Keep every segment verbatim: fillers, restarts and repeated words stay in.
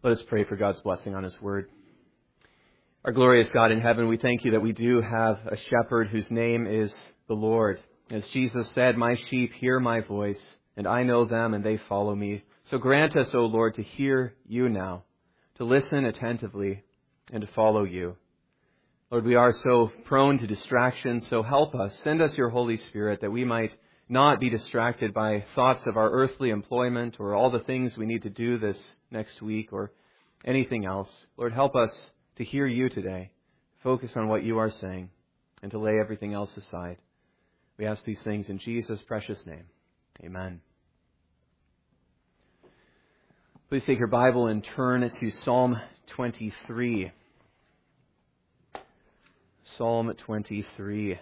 Let us pray for God's blessing on His Word. Our glorious God in heaven, we thank you that we do have a shepherd whose name is the Lord. As Jesus said, my sheep hear my voice, and I know them, and they follow me. So grant us, O Lord, to hear you now, to listen attentively, and to follow you. Lord, we are so prone to distraction, so help us. Send us your Holy Spirit that we might not be distracted by thoughts of our earthly employment or all the things we need to do this next week or anything else. Lord, help us to hear you today, focus on what you are saying, and to lay everything else aside. We ask these things in Jesus' precious name. Amen. Please take your Bible and turn to Psalm twenty-three. Psalm twenty-three.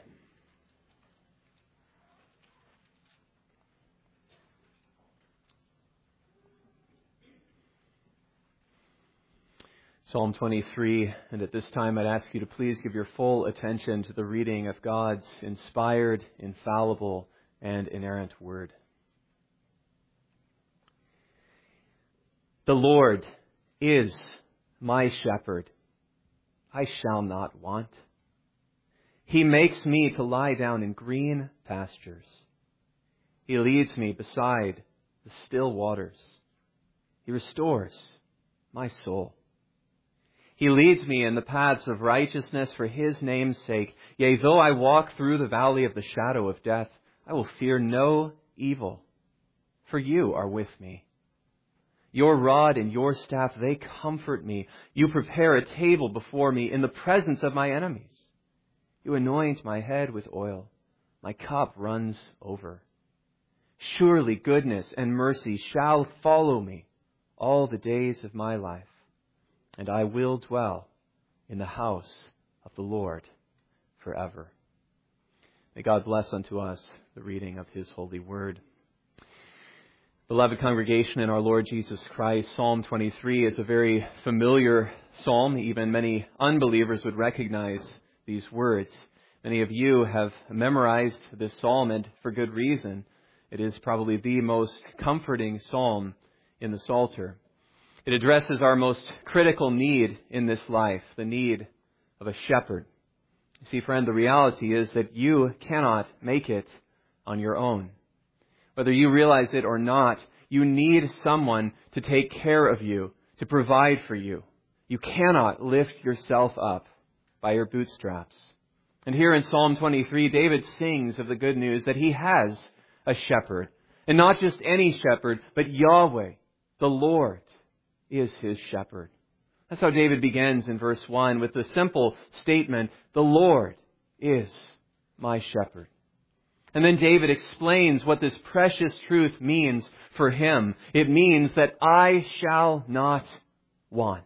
Psalm twenty-three, and at this time I'd ask you to please give your full attention to the reading of God's inspired, infallible, and inerrant Word. The Lord is my shepherd. I shall not want. He makes me to lie down in green pastures. He leads me beside the still waters. He restores my soul. He leads me in the paths of righteousness for His name's sake. Yea, though I walk through the valley of the shadow of death, I will fear no evil, for you are with me. Your rod and your staff, they comfort me. You prepare a table before me in the presence of my enemies. You anoint my head with oil. My cup runs over. Surely goodness and mercy shall follow me all the days of my life, and I will dwell in the house of the Lord forever. May God bless unto us the reading of His holy word. Beloved congregation in our Lord Jesus Christ, Psalm twenty-three is a very familiar psalm. Even many unbelievers would recognize these words. Many of you have memorized this psalm, and for good reason. It is probably the most comforting psalm in the Psalter. It addresses our most critical need in this life, the need of a shepherd. You see, friend, the reality is that you cannot make it on your own. Whether you realize it or not, you need someone to take care of you, to provide for you. You cannot lift yourself up by your bootstraps. And here in Psalm twenty-three, David sings of the good news that he has a shepherd. And not just any shepherd, but Yahweh, the Lord, is his shepherd. That's how David begins in verse one with the simple statement, the Lord is my shepherd. And then David explains what this precious truth means for him. It means that I shall not want.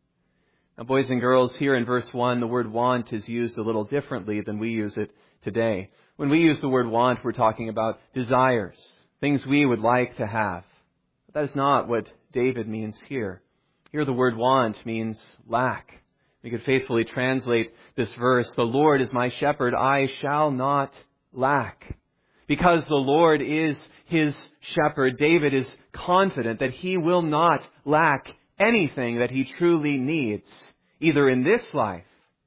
Now, boys and girls, here in verse one, the word want is used a little differently than we use it today. When we use the word want, we're talking about desires, things we would like to have. But that is not what David means here. Here the word want means lack. We could faithfully translate this verse, the Lord is my shepherd, I shall not lack. Because the Lord is his shepherd, David is confident that he will not lack anything that he truly needs, either in this life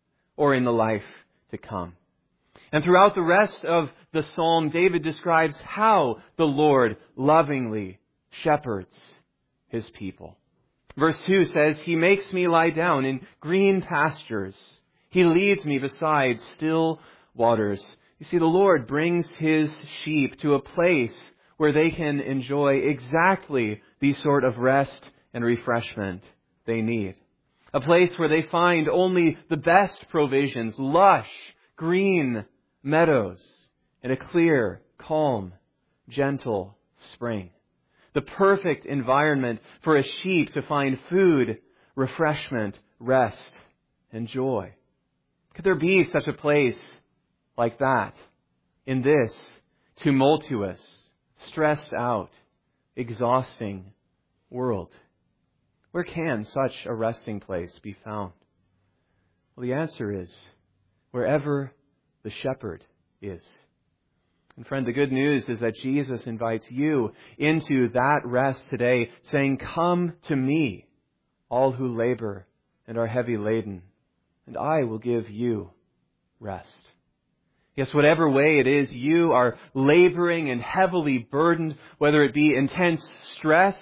or in the life to come. And throughout the rest of the psalm, David describes how the Lord lovingly shepherds his people. Verse two says, He makes me lie down in green pastures. He leads me beside still waters. You see, the Lord brings His sheep to a place where they can enjoy exactly the sort of rest and refreshment they need. A place where they find only the best provisions, lush, green meadows, and a clear, calm, gentle spring. The perfect environment for a sheep to find food, refreshment, rest, and joy. Could there be such a place like that in this tumultuous, stressed out, exhausting world? Where can such a resting place be found? Well, the answer is wherever the shepherd is. And friend, the good news is that Jesus invites you into that rest today, saying, Come to me, all who labor and are heavy laden, and I will give you rest. Yes, whatever way it is you are laboring and heavily burdened, whether it be intense stress,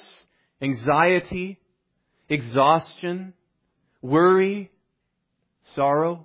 anxiety, exhaustion, worry, sorrow,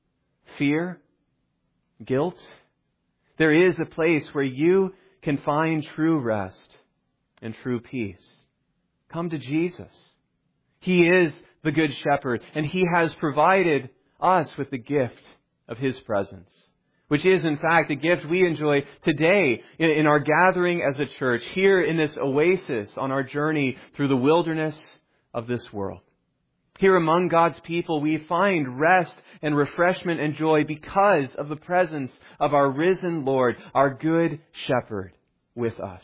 fear, guilt, there is a place where you can find true rest and true peace. Come to Jesus. He is the Good Shepherd, and He has provided us with the gift of His presence, which is, in fact, a gift we enjoy today in our gathering as a church, here in this oasis on our journey through the wilderness of this world. Here among God's people, we find rest and refreshment and joy because of the presence of our risen Lord, our Good Shepherd, with us.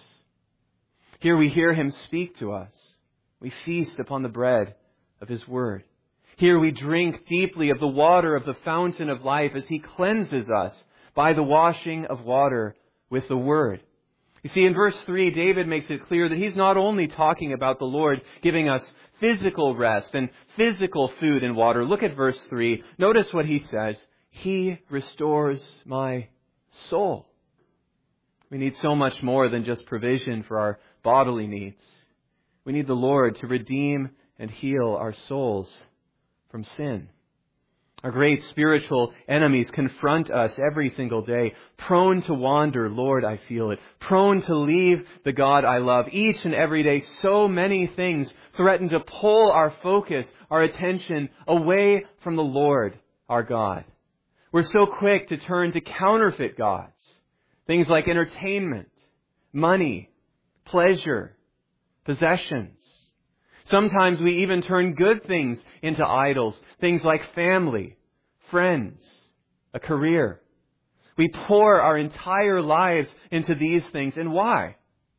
Here we hear Him speak to us. We feast upon the bread of His Word. Here we drink deeply of the water of the fountain of life as He cleanses us by the washing of water with the Word. You see, in verse three, David makes it clear that he's not only talking about the Lord giving us physical rest and physical food and water. Look at verse three. Notice what he says. He restores my soul. We need so much more than just provision for our bodily needs. We need the Lord to redeem and heal our souls from sin. Our great spiritual enemies confront us every single day. Prone to wander, Lord, I feel it. Prone to leave the God I love. Each and every day, so many things threaten to pull our focus, our attention away from the Lord, our God. We're so quick to turn to counterfeit gods. Things like entertainment, money, pleasure, possessions. Sometimes we even turn good things into idols. Things like family, friends, a career. We pour our entire lives into these things. And why?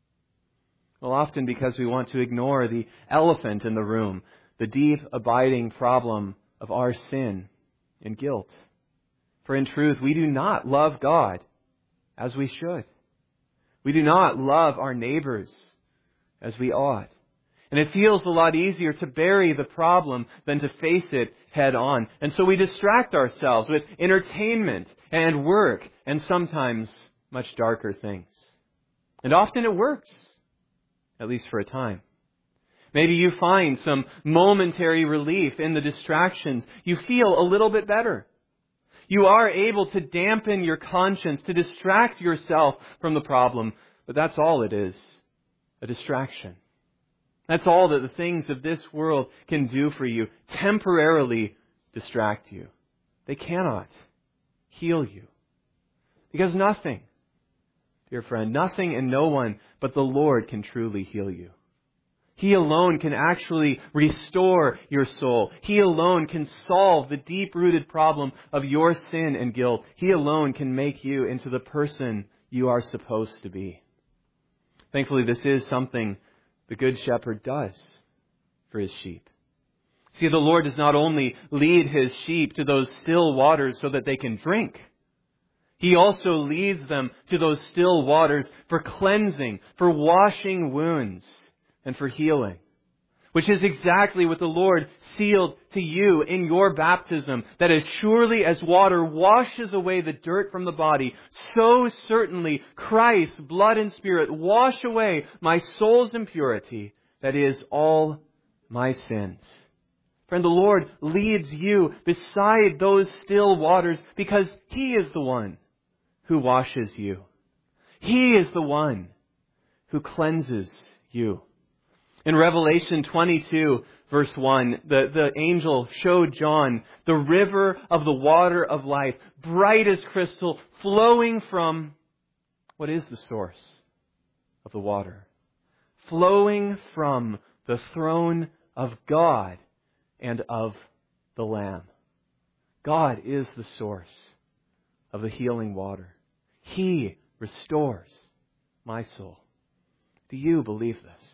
Well, often because we want to ignore the elephant in the room, the deep, abiding problem of our sin and guilt. For in truth, we do not love God as we should. We do not love our neighbors as we ought. And it feels a lot easier to bury the problem than to face it head on. And so we distract ourselves with entertainment and work and sometimes much darker things. And often it works, at least for a time. Maybe you find some momentary relief in the distractions. You feel a little bit better. You are able to dampen your conscience, to distract yourself from the problem. But that's all it is, a distraction. That's all that the things of this world can do for you, temporarily distract you. They cannot heal you. Because nothing, dear friend, nothing and no one but the Lord can truly heal you. He alone can actually restore your soul. He alone can solve the deep-rooted problem of your sin and guilt. He alone can make you into the person you are supposed to be. Thankfully, this is something the Good Shepherd does for His sheep. See, the Lord does not only lead His sheep to those still waters so that they can drink. He also leads them to those still waters for cleansing, for washing wounds, and for healing. Which is exactly what the Lord sealed to you in your baptism. That as surely as water washes away the dirt from the body, so certainly Christ's blood and Spirit wash away my soul's impurity. That is, all my sins. Friend, the Lord leads you beside those still waters because He is the one who washes you. He is the one who cleanses you. In Revelation twenty-two, verse one, the, the angel showed John the river of the water of life, bright as crystal, flowing from, what is the source of the water? Flowing from the throne of God and of the Lamb. God is the source of the healing water. He restores my soul. Do you believe this?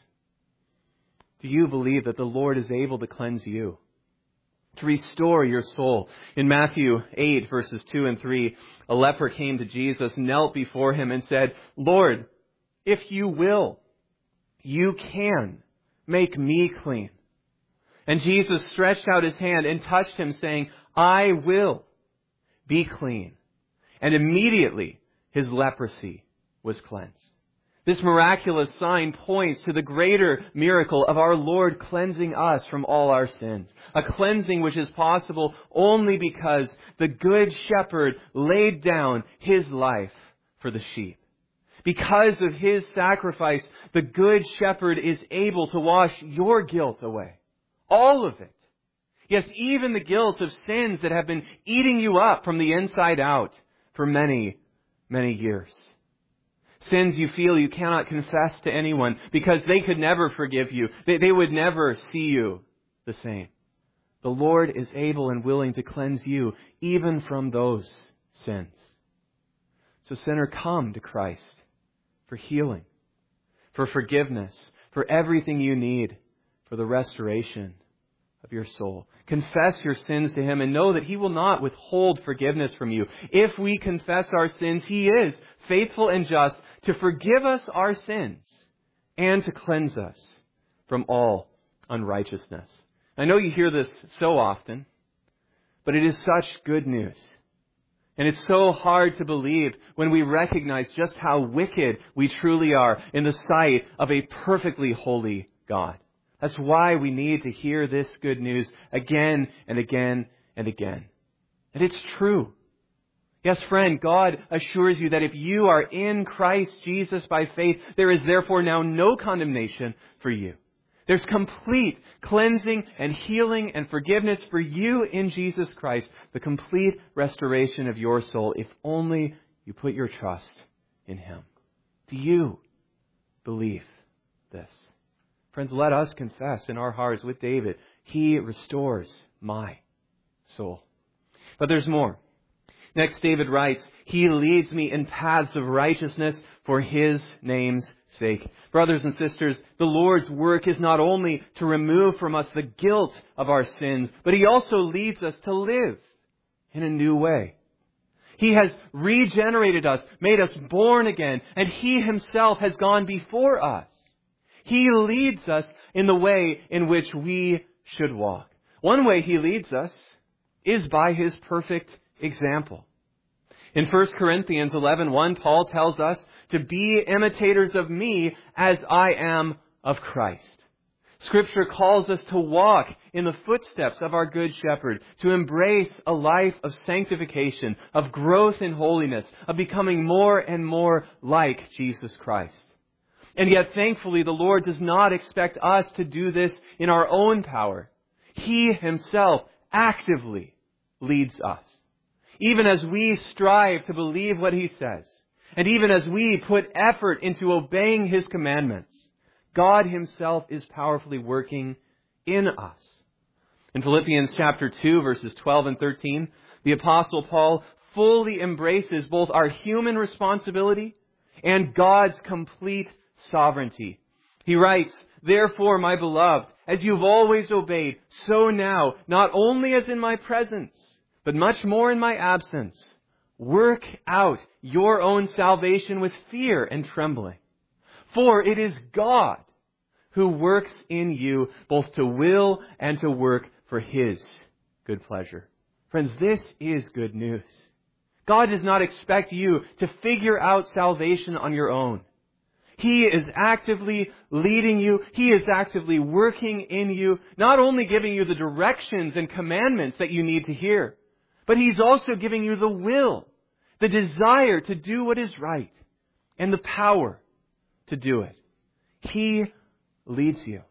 Do you believe that the Lord is able to cleanse you, to restore your soul? In Matthew eight, verses two and three, a leper came to Jesus, knelt before Him and said, Lord, if you will, you can make me clean. And Jesus stretched out his hand and touched him, saying, I will be clean. And immediately his leprosy was cleansed. This miraculous sign points to the greater miracle of our Lord cleansing us from all our sins. A cleansing which is possible only because the Good Shepherd laid down his life for the sheep. Because of his sacrifice, the Good Shepherd is able to wash your guilt away. All of it. Yes, even the guilt of sins that have been eating you up from the inside out for many, many years. Sins you feel you cannot confess to anyone because they could never forgive you. They, they would never see you the same. The Lord is able and willing to cleanse you even from those sins. So sinner, come to Christ for healing, for forgiveness, for everything you need, for the restoration of your soul. Confess your sins to him and know that he will not withhold forgiveness from you. If we confess our sins, he is faithful and just to forgive us our sins and to cleanse us from all unrighteousness. I know you hear this so often, but it is such good news. And it's so hard to believe when we recognize just how wicked we truly are in the sight of a perfectly holy God. That's why we need to hear this good news again and again and again. And it's true. Yes, friend, God assures you that if you are in Christ Jesus by faith, there is therefore now no condemnation for you. There's complete cleansing and healing and forgiveness for you in Jesus Christ, the complete restoration of your soul, if only you put your trust in him. Do you believe this? Friends, let us confess in our hearts with David, he restores my soul. But there's more. Next, David writes, he leads me in paths of righteousness for his name's sake. Brothers and sisters, the Lord's work is not only to remove from us the guilt of our sins, but he also leads us to live in a new way. He has regenerated us, made us born again, and he himself has gone before us. He leads us in the way in which we should walk. One way he leads us is by his perfect example. In First Corinthians eleven one, Paul tells us to be imitators of me as I am of Christ. Scripture calls us to walk in the footsteps of our Good Shepherd, to embrace a life of sanctification, of growth in holiness, of becoming more and more like Jesus Christ. And yet, thankfully, the Lord does not expect us to do this in our own power. He himself actively leads us. Even as we strive to believe what he says, and even as we put effort into obeying his commandments, God himself is powerfully working in us. In Philippians chapter two, verses twelve and thirteen, the Apostle Paul fully embraces both our human responsibility and God's complete sovereignty. He writes, therefore, my beloved, as you've always obeyed, so now, not only as in my presence, but much more in my absence, work out your own salvation with fear and trembling. For it is God who works in you both to will and to work for his good pleasure. Friends, this is good news. God does not expect you to figure out salvation on your own. He is actively leading you. He is actively working in you, not only giving you the directions and commandments that you need to hear, but he's also giving you the will, the desire to do what is right, and the power to do it. He leads you.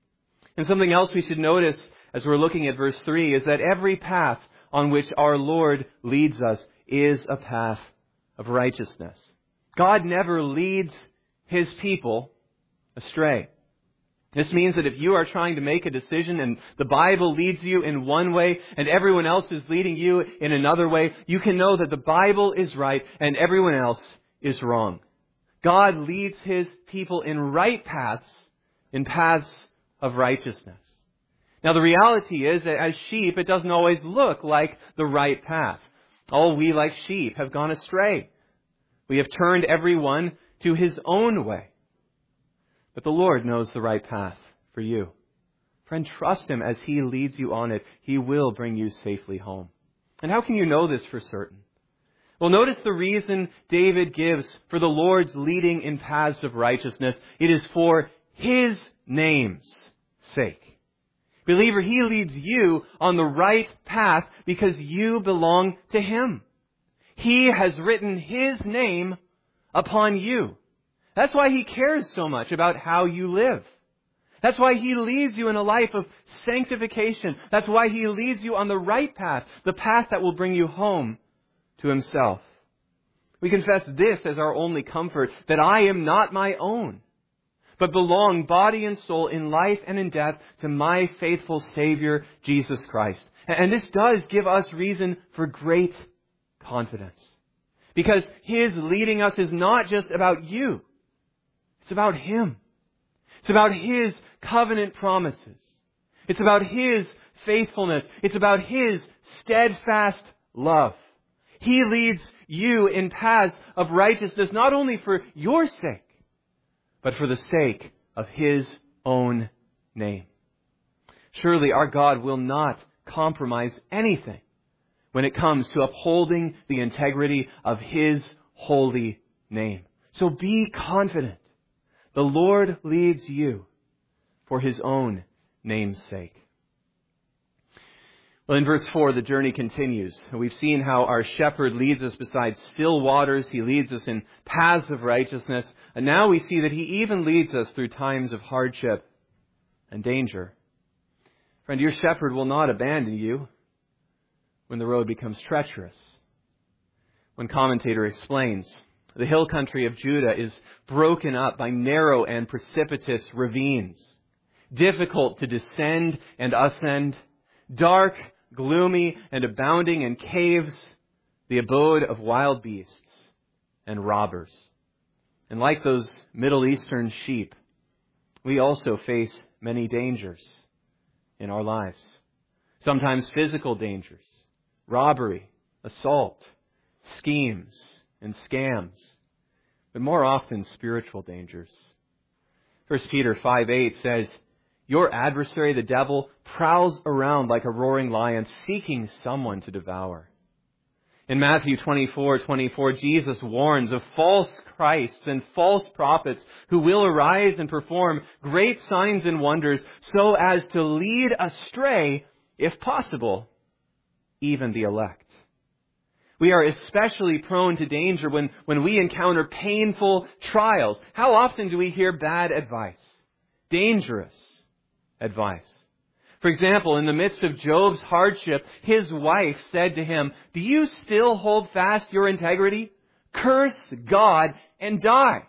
And something else we should notice as we're looking at verse three is that every path on which our Lord leads us is a path of righteousness. God never leads his people astray. This means that if you are trying to make a decision and the Bible leads you in one way and everyone else is leading you in another way, you can know that the Bible is right and everyone else is wrong. God leads his people in right paths, in paths of righteousness. Now the reality is that as sheep, it doesn't always look like the right path. All we like sheep have gone astray. We have turned everyone to his own way. But the Lord knows the right path for you. Friend, trust Him as He leads you on it. He will bring you safely home. And how can you know this for certain? Well, notice the reason David gives for the Lord's leading in paths of righteousness. It is for His name's sake. Believer, He leads you on the right path because you belong to Him. He has written His name upon you. That's why He cares so much about how you live. That's why He leads you in a life of sanctification. That's why He leads you on the right path, the path that will bring you home to Himself. We confess this as our only comfort, that I am not my own, but belong body and soul in life and in death to my faithful Savior, Jesus Christ. And this does give us reason for great confidence. Because His leading us is not just about you. It's about Him. It's about His covenant promises. It's about His faithfulness. It's about His steadfast love. He leads you in paths of righteousness not only for your sake, but for the sake of His own name. Surely our God will not compromise anything when it comes to upholding the integrity of His holy name. So be confident. The Lord leads you for His own name's sake. Well, in verse four, the journey continues. We've seen how our shepherd leads us beside still waters. He leads us in paths of righteousness. And now we see that He even leads us through times of hardship and danger. Friend, your shepherd will not abandon you when the road becomes treacherous. One commentator explains, the hill country of Judah is broken up by narrow and precipitous ravines, difficult to descend and ascend, dark, gloomy, and abounding in caves, the abode of wild beasts and robbers. And like those Middle Eastern sheep, we also face many dangers in our lives. Sometimes physical dangers, robbery, assault, schemes, and scams, but more often spiritual dangers. First Peter five eight says, your adversary, the devil, prowls around like a roaring lion, seeking someone to devour. In Matthew twenty-four twenty-four, Jesus warns of false Christs and false prophets who will arise and perform great signs and wonders so as to lead astray, if possible, even the elect. We are especially prone to danger when, when we encounter painful trials. How often do we hear bad advice? Dangerous advice. For example, in the midst of Job's hardship, his wife said to him, do you still hold fast your integrity? Curse God and die.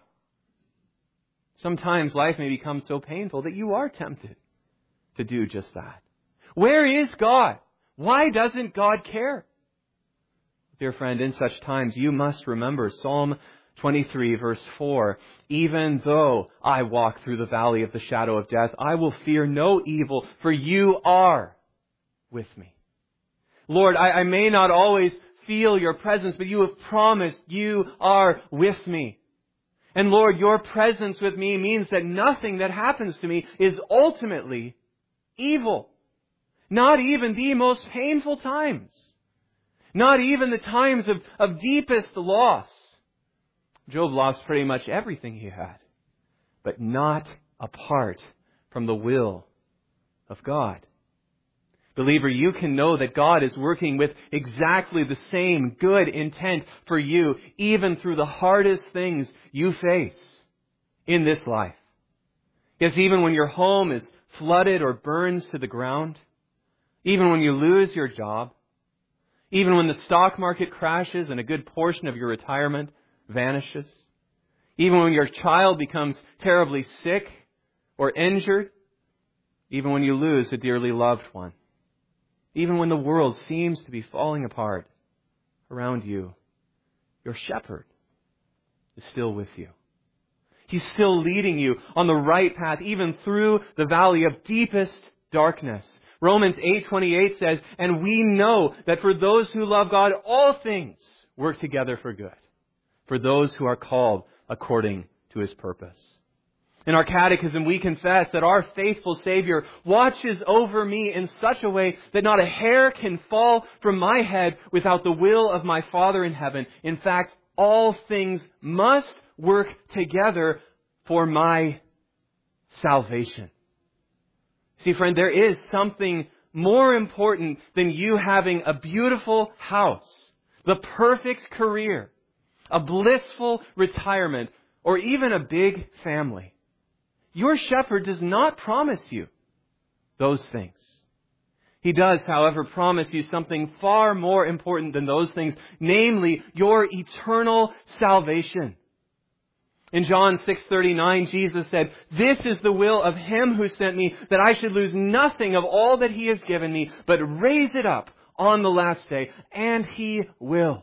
Sometimes life may become so painful that you are tempted to do just that. Where is God? Why doesn't God care? Dear friend, in such times you must remember Psalm twenty-three verse four. Even though I walk through the valley of the shadow of death, I will fear no evil, for you are with me. Lord, I, I may not always feel your presence, but you have promised you are with me. And Lord, your presence with me means that nothing that happens to me is ultimately evil. Not even the most painful times. Not even the times of, of deepest loss. Job lost pretty much everything he had, but not apart from the will of God. Believer, you can know that God is working with exactly the same good intent for you, even through the hardest things you face in this life. Yes, even when your home is flooded or burns to the ground, even when you lose your job, even when the stock market crashes and a good portion of your retirement vanishes, even when your child becomes terribly sick or injured, even when you lose a dearly loved one, even when the world seems to be falling apart around you, your shepherd is still with you. He's still leading you on the right path, even through the valley of deepest darkness. Romans eight twenty-eight says, and we know that for those who love God, all things work together for good, for those who are called according to His purpose. In our catechism, we confess that our faithful Savior watches over me in such a way that not a hair can fall from my head without the will of my Father in heaven. In fact, all things must work together for my salvation. See, friend, there is something more important than you having a beautiful house, the perfect career, a blissful retirement, or even a big family. Your shepherd does not promise you those things. He does, however, promise you something far more important than those things, namely your eternal salvation. In John six thirty-nine, Jesus said, "This is the will of Him who sent me, that I should lose nothing of all that He has given me, but raise it up on the last day." And He will.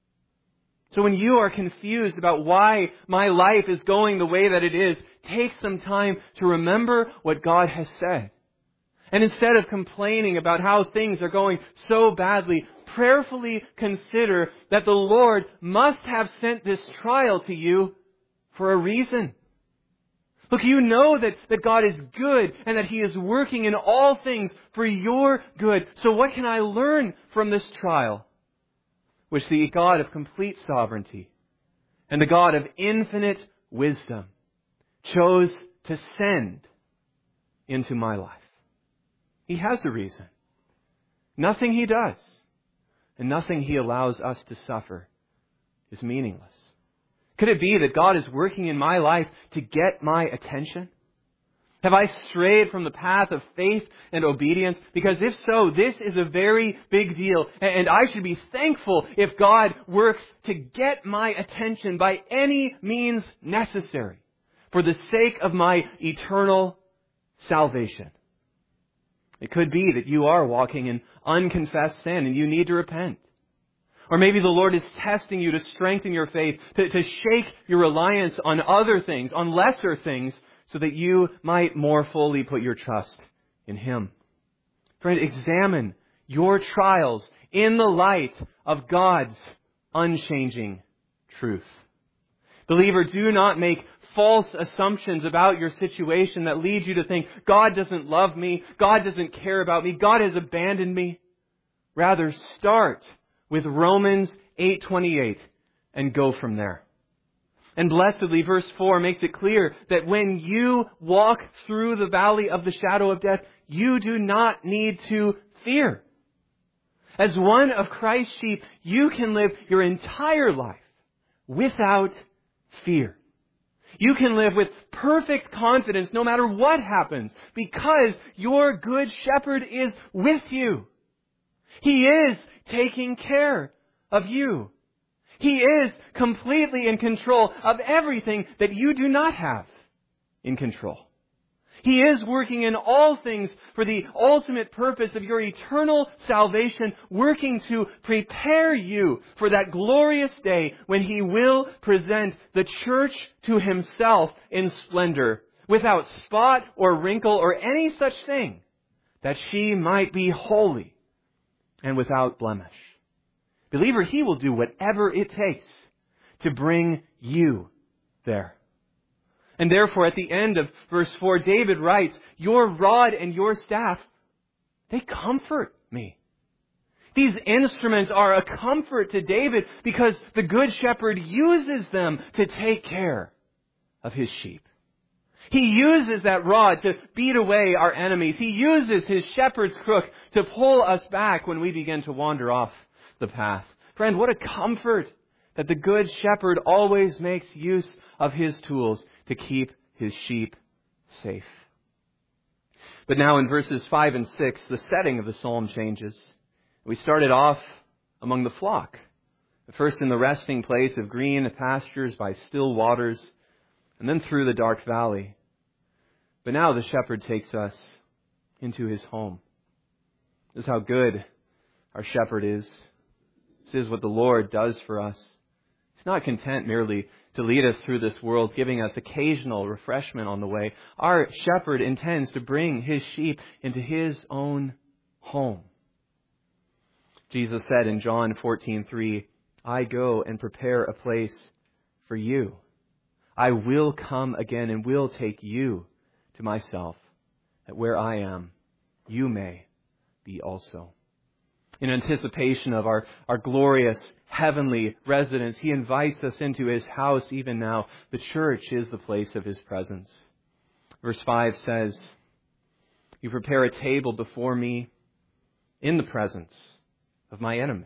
So when you are confused about why my life is going the way that it is, take some time to remember what God has said. And instead of complaining about how things are going so badly, prayerfully consider that the Lord must have sent this trial to you for a reason. Look, you know that, that God is good and that He is working in all things for your good. So what can I learn from this trial? Which the God of complete sovereignty and the God of infinite wisdom chose to send into my life. He has a reason. Nothing He does and nothing He allows us to suffer is meaningless. Could it be that God is working in my life to get my attention? Have I strayed from the path of faith and obedience? Because if so, this is a very big deal. And I should be thankful if God works to get my attention by any means necessary for the sake of my eternal salvation. It could be that you are walking in unconfessed sin and you need to repent. Or maybe the Lord is testing you to strengthen your faith, to, to shake your reliance on other things, on lesser things, so that you might more fully put your trust in Him. Friend, examine your trials in the light of God's unchanging truth. Believer, do not make false assumptions about your situation that lead you to think, God doesn't love me, God doesn't care about me, God has abandoned me. Rather, start with Romans eight twenty-eight and go from there. And blessedly, verse four makes it clear that when you walk through the valley of the shadow of death, you do not need to fear. As one of Christ's sheep, you can live your entire life without fear. You can live with perfect confidence no matter what happens, because your good shepherd is with you. He is taking care of you. He is completely in control of everything that you do not have in control. He is working in all things for the ultimate purpose of your eternal salvation, working to prepare you for that glorious day when He will present the church to Himself in splendor, without spot or wrinkle or any such thing, that she might be holy and without blemish. Believer, He will do whatever it takes to bring you there. And therefore, at the end of verse four, David writes, "Your rod and your staff, they comfort me." These instruments are a comfort to David because the Good Shepherd uses them to take care of His sheep. He uses that rod to beat away our enemies. He uses His shepherd's crook to pull us back when we begin to wander off the path. Friend, what a comfort that the Good Shepherd always makes use of His tools to keep His sheep safe. But now in verses five and six, the setting of the psalm changes. We started off among the flock, first in the resting place of green pastures by still waters, and then through the dark valley. But now the shepherd takes us into His home. This is how good our shepherd is. This is what the Lord does for us. He's not content merely to lead us through this world, giving us occasional refreshment on the way. Our shepherd intends to bring His sheep into His own home. Jesus said in John fourteen three, "I go and prepare a place for you. I will come again and will take you to myself, that where I am, you may be also. In anticipation of our, our glorious heavenly residence, He invites us into His house even now. The church is the place of His presence. Verse five says, you prepare a table before me in the presence of my enemies.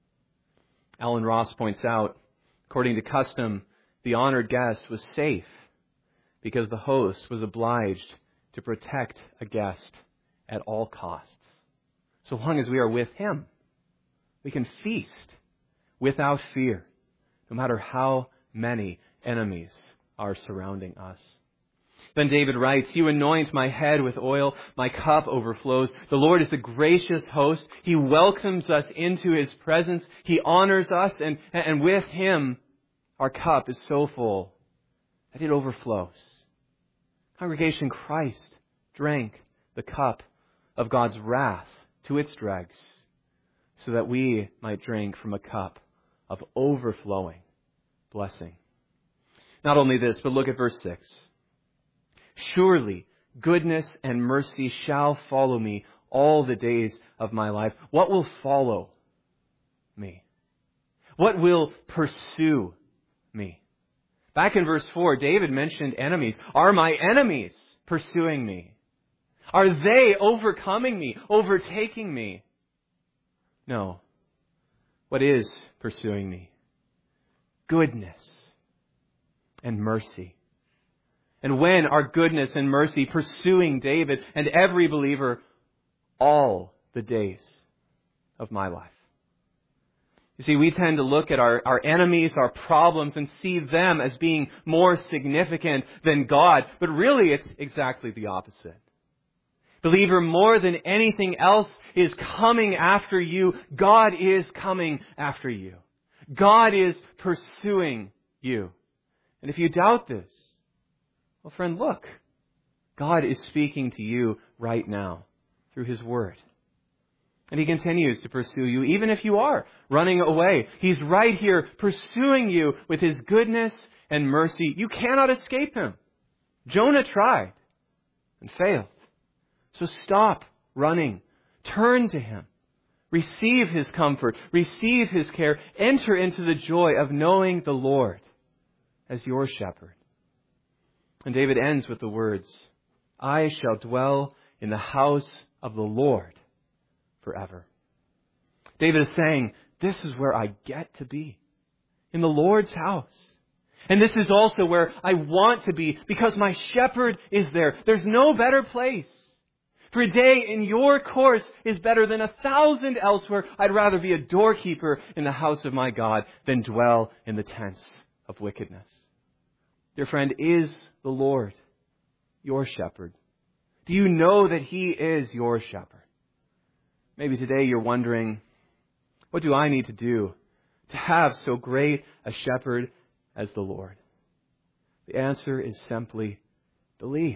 Alan Ross points out, according to custom, the honored guest was safe because the host was obliged to protect a guest at all costs. So long as we are with Him, we can feast without fear, no matter how many enemies are surrounding us. Then David writes, you anoint my head with oil, my cup overflows. The Lord is a gracious host. He welcomes us into His presence. He honors us, and, and with Him, our cup is so full that it overflows. Congregation, Christ drank the cup of God's wrath to its dregs so that we might drink from a cup of overflowing blessing. Not only this, but look at verse six. Surely goodness and mercy shall follow me all the days of my life. What will follow me? What will pursue me? Back in verse four, David mentioned enemies. Are my enemies pursuing me? Are they overcoming me, overtaking me? No. What is pursuing me? Goodness and mercy. And when are goodness and mercy pursuing David and every believer all the days of my life? You see, we tend to look at our, our enemies, our problems, and see them as being more significant than God. But really, it's exactly the opposite. Believer, more than anything else is coming after you. God is coming after you. God is pursuing you. And if you doubt this, well, friend, look. God is speaking to you right now through His Word. And He continues to pursue you, even if you are running away. He's right here pursuing you with His goodness and mercy. You cannot escape Him. Jonah tried and failed. So stop running. Turn to Him. Receive His comfort. Receive His care. Enter into the joy of knowing the Lord as your shepherd. And David ends with the words, I shall dwell in the house of the Lord forever. David is saying, this is where I get to be, in the Lord's house. And this is also where I want to be because my shepherd is there. There's no better place. For a day in your course is better than a thousand elsewhere. I'd rather be a doorkeeper in the house of my God than dwell in the tents of wickedness. Dear friend, is the Lord your shepherd? Do you know that He is your shepherd? Maybe today you're wondering, what do I need to do to have so great a shepherd as the Lord? The answer is simply believe.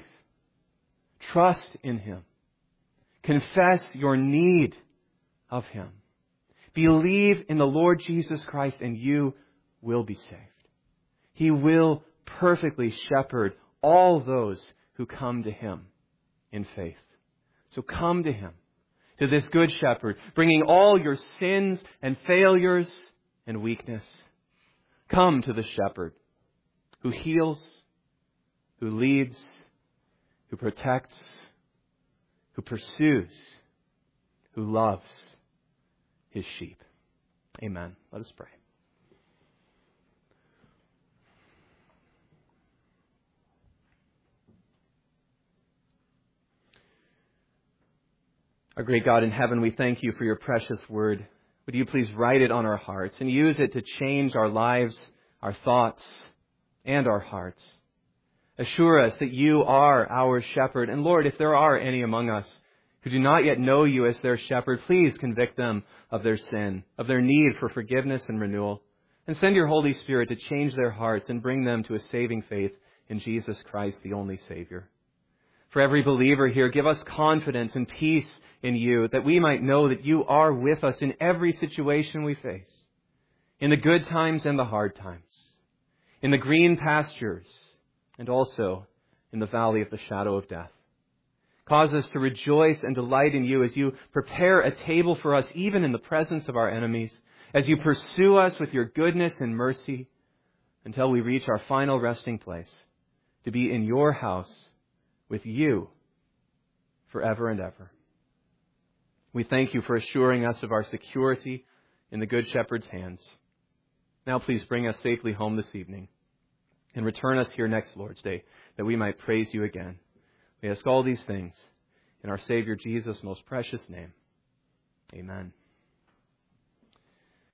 Trust in Him. Confess your need of Him. Believe in the Lord Jesus Christ and you will be saved. He will perfectly shepherd all those who come to Him in faith. So come to Him, to this good shepherd, bringing all your sins and failures and weakness. Come to the shepherd who heals, who leads, who protects, who pursues, who loves His sheep. Amen. Let us pray. Our great God in heaven, we thank You for Your precious word. Would You please write it on our hearts and use it to change our lives, our thoughts, and our hearts. Assure us that You are our shepherd. And Lord, if there are any among us who do not yet know You as their shepherd, please convict them of their sin, of their need for forgiveness and renewal. And send Your Holy Spirit to change their hearts and bring them to a saving faith in Jesus Christ, the only Savior. For every believer here, give us confidence and peace in You, that we might know that You are with us in every situation we face, in the good times and the hard times, in the green pastures and also in the valley of the shadow of death. Cause us to rejoice and delight in you as you prepare a table for us, even in the presence of our enemies, as you pursue us with your goodness and mercy until we reach our final resting place, to be in your house with you forever and ever. We thank you for assuring us of our security in the Good Shepherd's hands. Now please bring us safely home this evening and return us here next Lord's Day, that we might praise you again. We ask all these things in our Savior Jesus' most precious name. Amen.